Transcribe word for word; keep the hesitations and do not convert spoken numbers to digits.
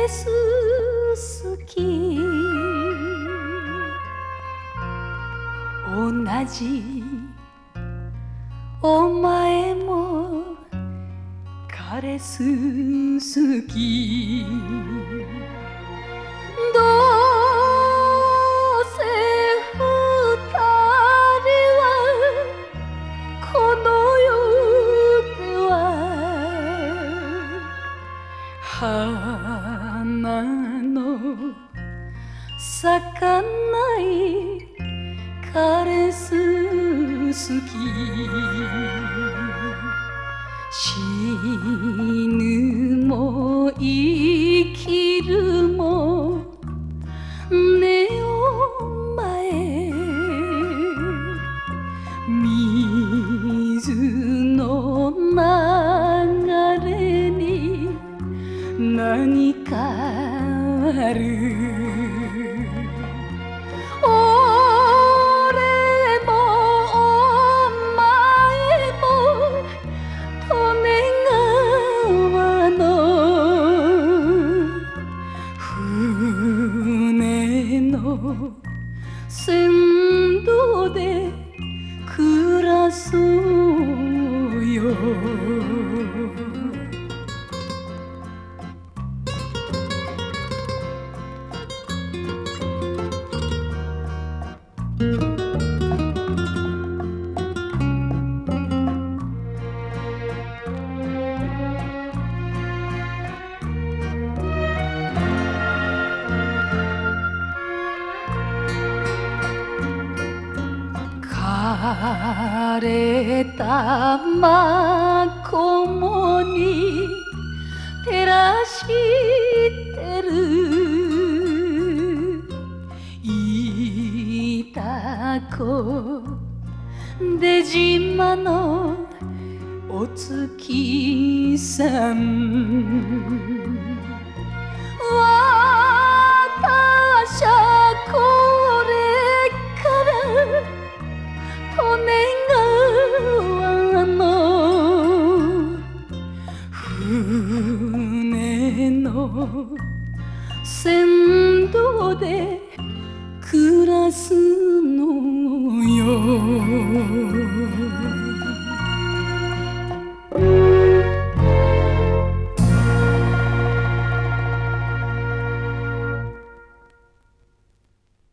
ス好き同じお前も彼ス好きどうせ二人はこの世では花の咲かない彼ス好き死ぬも生きるもねお前水の流れに何かある船頭で暮らそうよ枯れたマコモに照らしてるいたこ出島のお月さん私はこれから利根川の船の船頭で暮らす